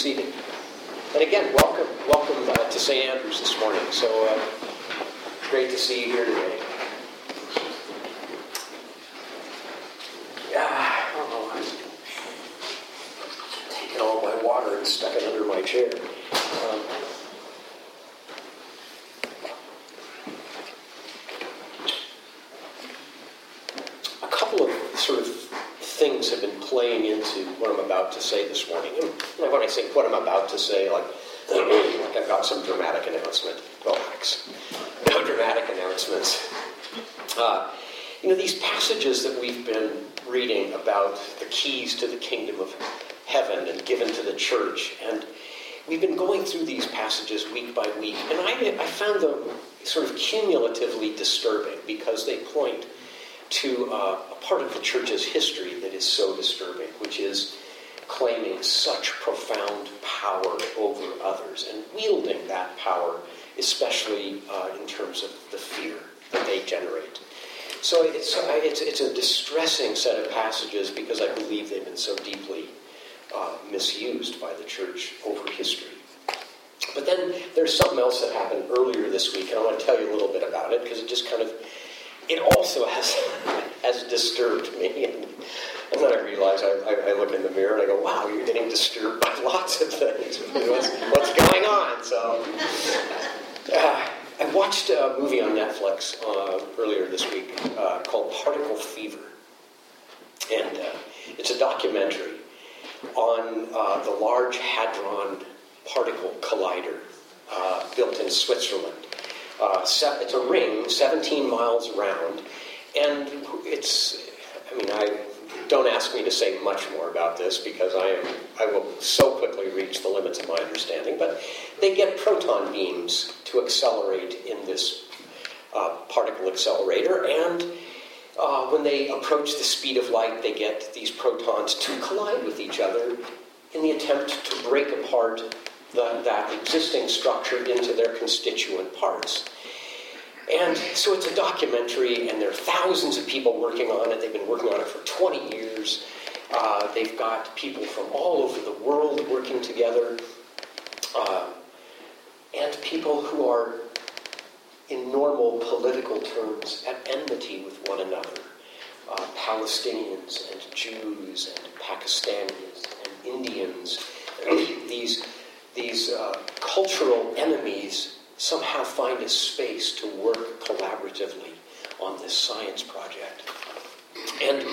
seated. And again, welcome to St. Andrews this morning. So great to see you here today. I'm taking all my water and stuck it under my chair. A couple of sort of things have been playing into what I'm about to say this morning. And when I say what I'm about to say, like I've got some dramatic announcement. Relax. No dramatic announcements. These passages that we've been reading about the keys to the kingdom of heaven and given to the church, and we've been going through these passages week by week, and I found them sort of cumulatively disturbing because they point to a part of the church's history that is so disturbing, which is claiming such profound power over others and wielding that power, especially in terms of the fear that they generate. So it's a distressing set of passages because I believe they've been so deeply misused by the church over history. But then there's something else that happened earlier this week, and I want to tell you a little bit about it because it also has disturbed me. And then I realize I look in the mirror and I go, wow, you're getting disturbed by lots of things. What's going on? So I watched a movie on Netflix earlier this week called Particle Fever. And it's a documentary on the Large Hadron Particle Collider built in Switzerland. It's a ring 17 miles around, and don't ask me to say much more about this because I will so quickly reach the limits of my understanding, but they get proton beams to accelerate in this particle accelerator, and when they approach the speed of light, they get these protons to collide with each other in the attempt to break apart that existing structure into their constituent parts. And so it's a documentary, and there are thousands of people working on it. They've been working on it for 20 years. They've got people from all over the world working together, and people who are, in normal political terms, at enmity with one another. Palestinians and Jews and Pakistanis and Indians. These cultural enemies somehow find a space to work collaboratively on this science project. And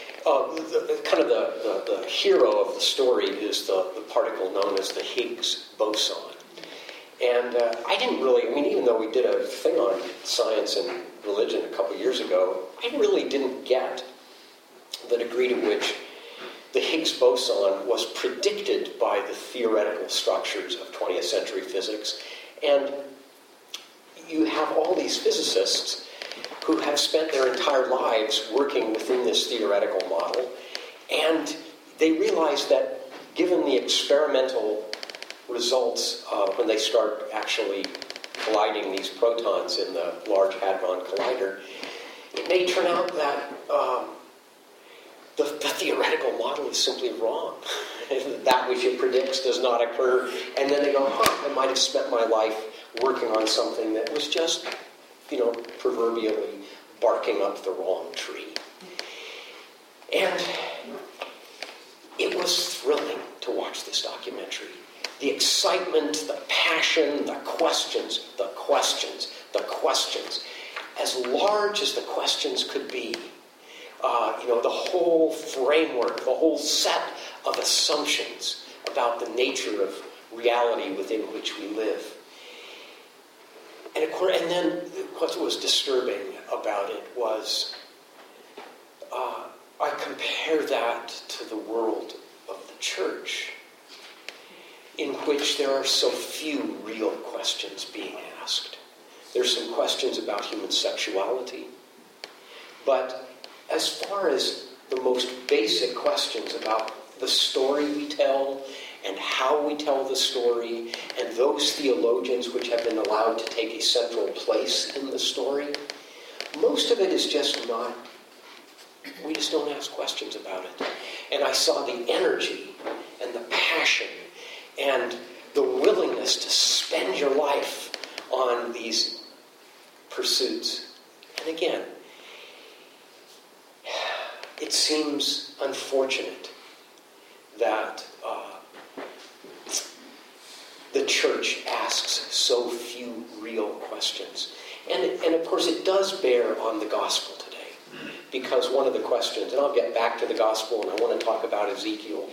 the hero of the story is the particle known as the Higgs boson. And I didn't really, even though we did a thing on science and religion a couple years ago, I really didn't get the degree to which the Higgs boson was predicted by the theoretical structures of 20th century physics. And you have all these physicists who have spent their entire lives working within this theoretical model, and they realize that given the experimental results when they start actually colliding these protons in the Large Hadron Collider, it may turn out that the theoretical model is simply wrong. That which it predicts does not occur, and then they go, I might have spent my life working on something that was just, proverbially barking up the wrong tree. And it was thrilling to watch this documentary. The excitement, the passion, the questions, as large as the questions could be. The whole framework, the whole set of assumptions about the nature of reality within which we live. And then what was disturbing about it was I compare that to the world of the church, in which there are so few real questions being asked. There's some questions about human sexuality, but as far as the most basic questions about the story we tell and how we tell the story and those theologians which have been allowed to take a central place in the story, most of it is just not, we just don't ask questions about it. And I saw the energy and the passion and the willingness to spend your life on these pursuits. And again, it seems unfortunate that the church asks so few real questions. And of course it does bear on the gospel today. Because one of the questions, and I'll get back to the gospel and I want to talk about Ezekiel,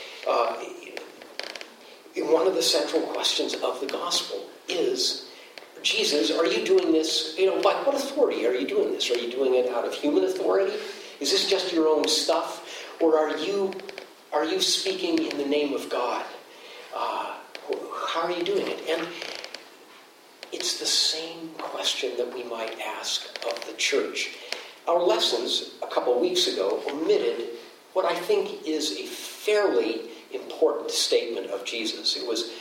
one of the central questions of the gospel is, Jesus, are you doing this, by what authority are you doing this? Are you doing it out of human authority? Is this just your own stuff? Or are you speaking in the name of God? How are you doing it? And it's the same question that we might ask of the church. Our lessons a couple of weeks ago omitted what I think is a fairly important statement of Jesus. It was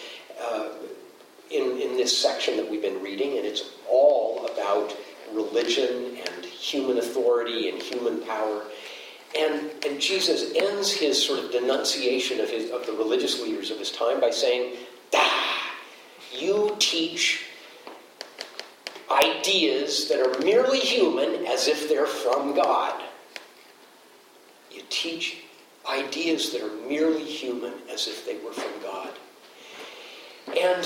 in this section that we've been reading, and it's all about religion and human authority and human power. And Jesus ends his sort of denunciation of the religious leaders of his time by saying, you teach ideas that are merely human as if they're from God. You teach ideas that are merely human as if they were from God. And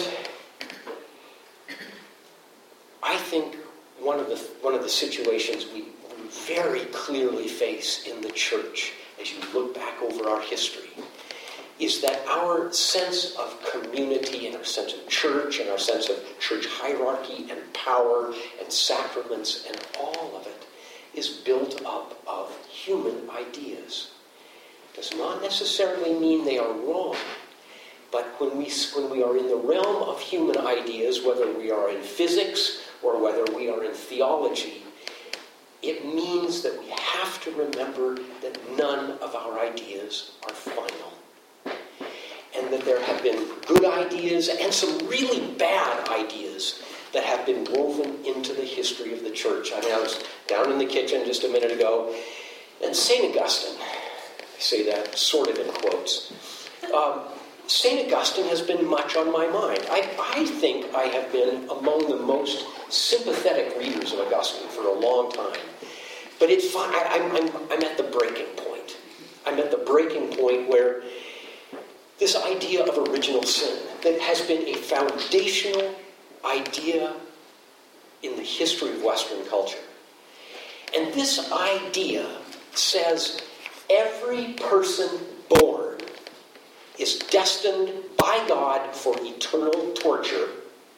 I think one of the situations we very clearly face in the church as you look back over our history is that our sense of community and our sense of church and our sense of church hierarchy and power and sacraments and all of it is built up of human ideas. Does not necessarily mean they are wrong, but when we are in the realm of human ideas, whether we are in physics or whether we are in theology, it means that we have to remember that none of our ideas are final. And that there have been good ideas and some really bad ideas that have been woven into the history of the church. I was down in the kitchen just a minute ago, and St. Augustine, I say that sort of in quotes, St. Augustine has been much on my mind. I think I have been among the most sympathetic readers of Augustine for a long time. But it's fine. I'm at the breaking point. I'm at the breaking point where this idea of original sin that has been a foundational idea in the history of Western culture. And this idea says every person born is destined by God for eternal torture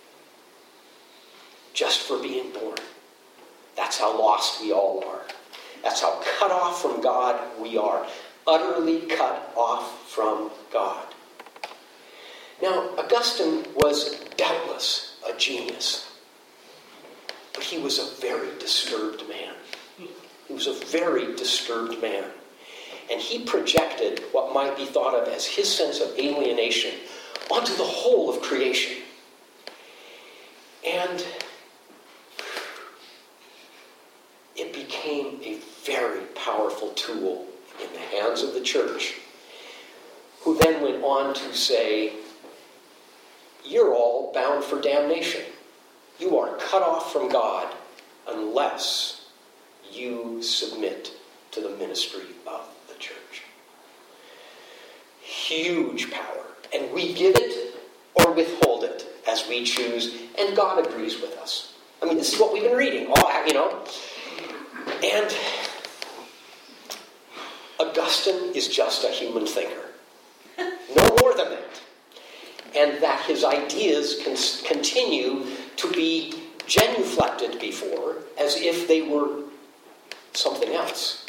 just for being born. That's how lost we all are. That's how cut off from God we are. Utterly cut off from God. Now, Augustine was doubtless a genius, but he was a very disturbed man. He was a very disturbed man. And he projected what might be thought of as his sense of alienation onto the whole of creation. And it became a very powerful tool in the hands of the church, who then went on to say, you're all bound for damnation. You are cut off from God unless you submit to the ministry of the church. Huge power. And we give it or withhold it as we choose, and God agrees with us. I mean, this is what we've been reading, And Augustine is just a human thinker. No more than that. And that his ideas can continue to be genuflected before as if they were something else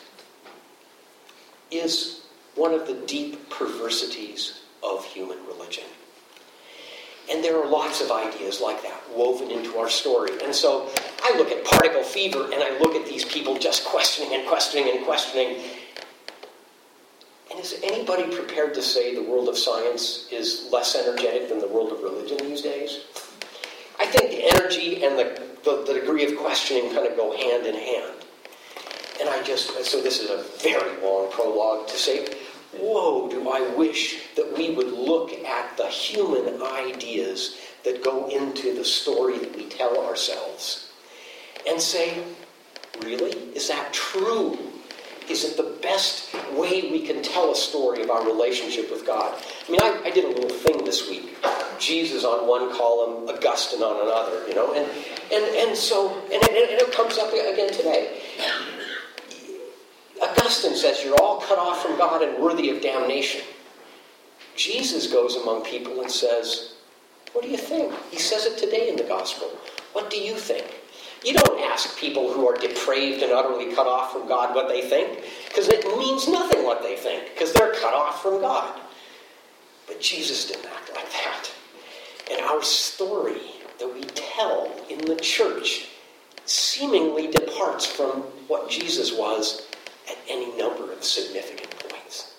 is one of the deep perversities of human religion. And there are lots of ideas like that woven into our story. And so I look at particle fever and I look at these people just questioning and questioning and questioning. And is anybody prepared to say the world of science is less energetic than the world of religion these days? I think the energy and the degree of questioning kind of go hand in hand. And so this is a very long prologue to say, whoa, do I wish that we would look at the human ideas that go into the story that we tell ourselves and say, really? Is that true? Is it the best way we can tell a story of our relationship with God? I mean, I did a little thing this week. Jesus on one column, Augustine on another, and so it comes up again today. Augustine says you're all cut off from God and worthy of damnation. Jesus goes among people and says, what do you think? He says it today in the gospel. What do you think? You don't ask people who are depraved and utterly cut off from God what they think, because it means nothing what they think, because they're cut off from God. But Jesus didn't act like that. And our story that we tell in the church seemingly departs from what Jesus was at any number of significant points.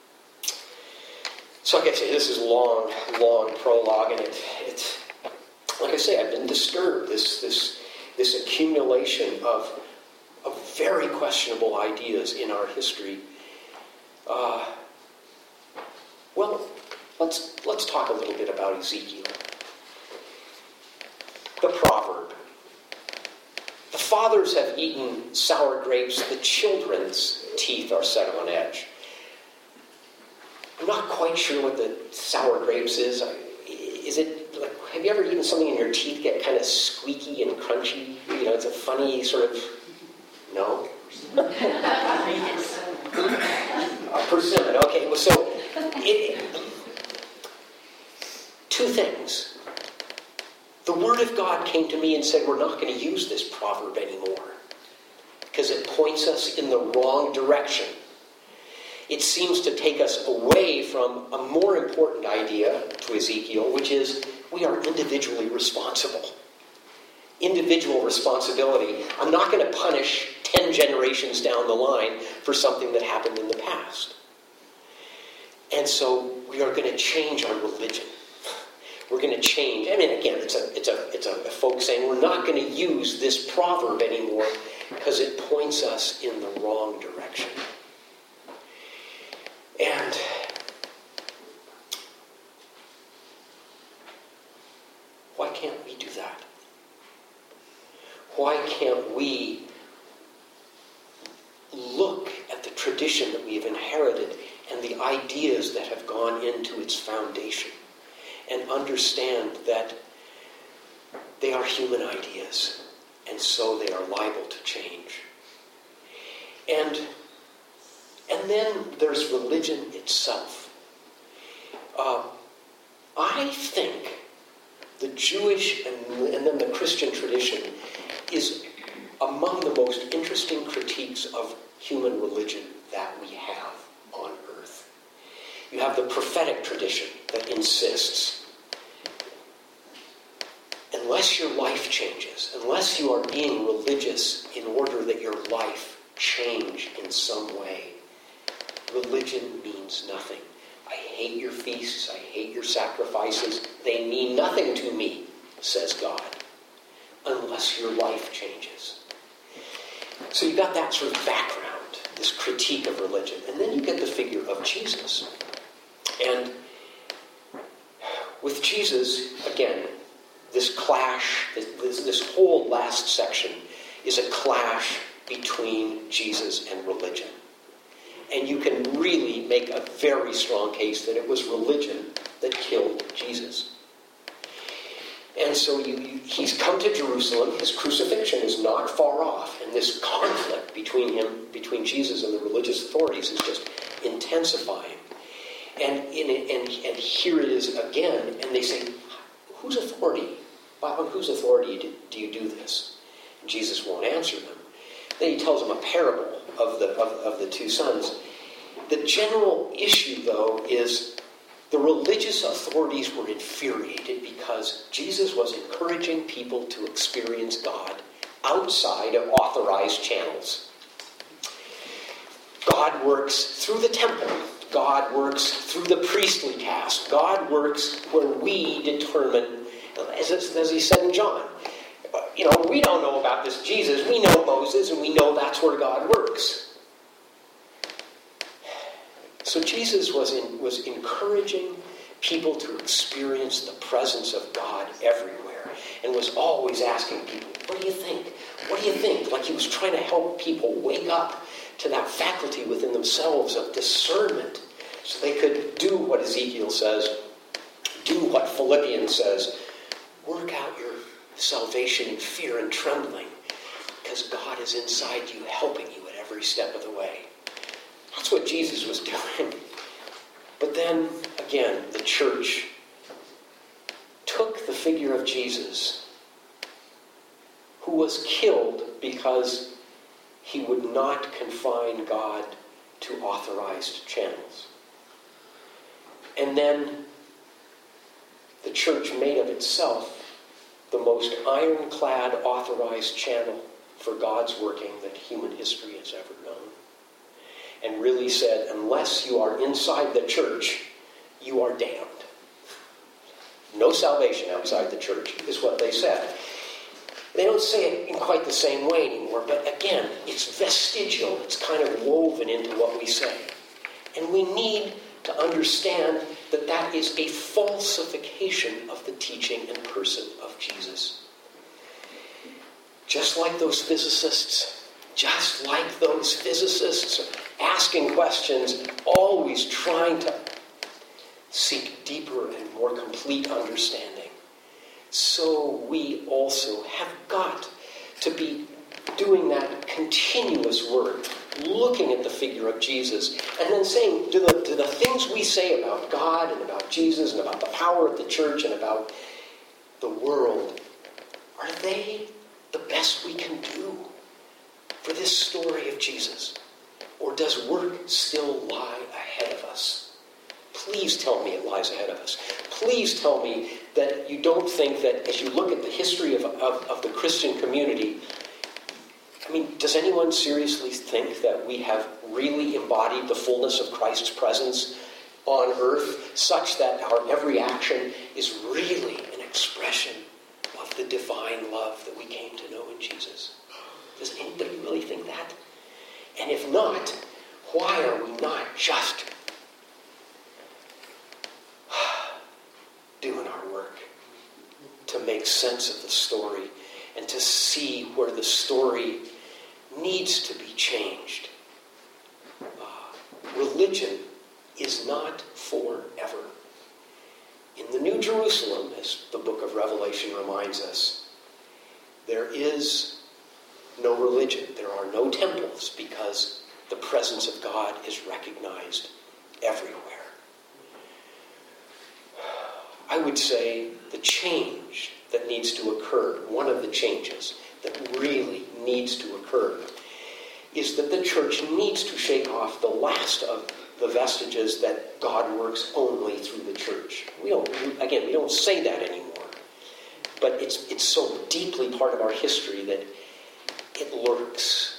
So like I say, this is long prologue, and it's like I say, I've been disturbed. This accumulation of very questionable ideas in our history. Well, let's talk a little bit about Ezekiel. The proverb. The fathers have eaten sour grapes, the children's teeth are set on edge. I'm not quite sure what the sour grapes is. Is it like, have you ever eaten something and your teeth get kind of squeaky and crunchy? It's a funny sort of, no? Persimmon, okay. Well, so, two things. The Word of God came to me and said, we're not going to use this proverb anymore because it points us in the wrong direction. It seems to take us away from a more important idea to Ezekiel, which is we are individually responsible. Individual responsibility. I'm not going to punish 10 generations down the line for something that happened in the past. And so we are going to change our religion. We're going to change. I mean, again, it's a folk saying we're not going to use this proverb anymore because it points us in the wrong direction. And why can't we do that? Why can't we look at the tradition that we have inherited and the ideas that have gone into its foundation and understand that they are human ideas and so they are liable to change? And then there's religion itself. I think the Jewish and then the Christian tradition is among the most interesting critiques of human religion that we have on earth. You have the prophetic tradition that insists, unless your life changes, unless you are being religious in order that your life change in some way, religion means nothing. I hate your feasts. I hate your sacrifices. They mean nothing to me, says God, unless your life changes. So you've got that sort of background, this critique of religion. And then you get the figure of Jesus. And with Jesus, again, this clash, this whole last section is a clash between Jesus and religion. And you can really make a very strong case that it was religion that killed Jesus. And so he's come to Jerusalem. His crucifixion is not far off. And this conflict between Jesus and the religious authorities is just intensifying. And here it is again. And they say, whose authority? On whose authority do you do this? And Jesus won't answer them. Then he tells them a parable of the two sons. The general issue, though, is the religious authorities were infuriated because Jesus was encouraging people to experience God outside of authorized channels. God works through the temple. God works through the priestly caste. God works where we determine, as he said in John, we don't know about this Jesus. We know Moses, and we know that's where God works. So Jesus was encouraging people to experience the presence of God everywhere, and was always asking people, what do you think? What do you think? Like he was trying to help people wake up to that faculty within themselves of discernment, so they could do what Ezekiel says, do what Philippians says, work out your salvation in fear and trembling, because God is inside you, helping you at every step of the way. That's what Jesus was doing. But then, again, the church took the figure of Jesus, who was killed because he would not confine God to authorized channels. And then the church made of itself the most ironclad authorized channel for God's working that human history has ever known. And really said, unless you are inside the church, you are damned. No salvation outside the church is what they said. They don't say it in quite the same way anymore, but again, it's vestigial. It's kind of woven into what we say. And we need to understand that that is a falsification of the teaching and person of Jesus. Just like those physicists asking questions, always trying to seek deeper and more complete understanding. So we also have got to be doing that continuous work, looking at the figure of Jesus, and then saying, do the things we say about God and about Jesus and about the power of the church and about the world, are they the best we can do for this story of Jesus? Or does work still lie ahead of us? Please tell me it lies ahead of us. Please tell me that you don't think that as you look at the history of the Christian community, I mean, does anyone seriously think that we have really embodied the fullness of Christ's presence on earth such that our every action is really an expression of the divine love that we came to know in Jesus? Does anybody really think that? And if not, why are we not just doing our work to make sense of the story and to see where the story needs to be changed? Religion is not forever. In the New Jerusalem, as the book of Revelation reminds us, there is no religion. There are no temples because the presence of God is recognized everywhere. I would say the change that needs to occur, one of the changes that really needs to occur, is that the church needs to shake off the last of the vestiges that God works only through the church. We don't say that anymore. But it's so deeply part of our history that it lurks.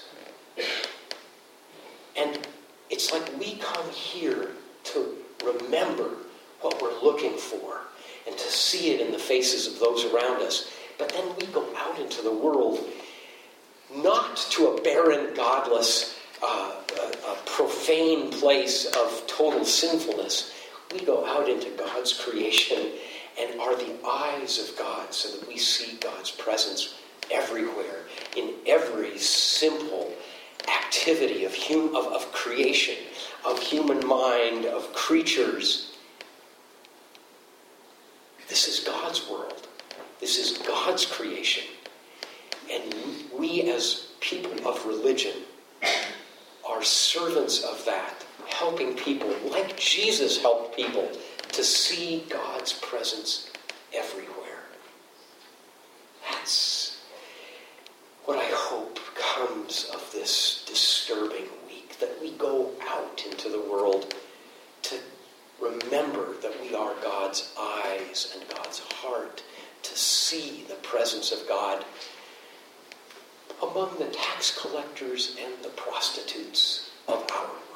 And it's like we come here to remember what we're looking for and to see it in the faces of those around us. But then we go out into the world, not to a barren, godless, a profane place of total sinfulness. We go out into God's creation and are the eyes of God so that we see God's presence everywhere, in every simple activity of creation, of human mind, of creatures. This is God's world. This is God's creation. And we as people of religion are servants of that, helping people, like Jesus helped people, to see God's presence everywhere. That's what I hope comes of this disturbing week, that we go out into the world to remember that we are God's eyes and God's heart, to see the presence of God among the tax collectors and the prostitutes of our